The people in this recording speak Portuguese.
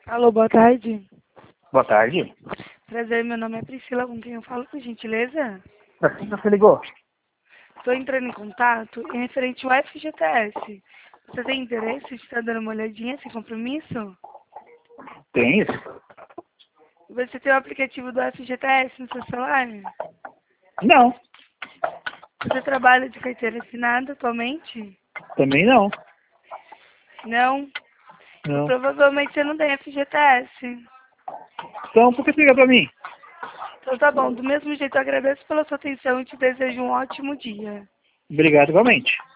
Alô, boa tarde. Boa tarde. Prazer, meu nome é Priscila, com quem eu falo, por gentileza? Pra quem você ligou? Estou entrando em contato em referente ao FGTS. Você tem interesse de estar dando uma olhadinha sem compromisso? Tem isso? Você tem o aplicativo do FGTS no seu celular? Não. Você trabalha de carteira assinada atualmente? Também não. Não? Não. Provavelmente você não tem FGTS. Então, por que você liga pra mim? Então tá bom, do mesmo jeito eu agradeço pela sua atenção e te desejo um ótimo dia. Obrigado igualmente.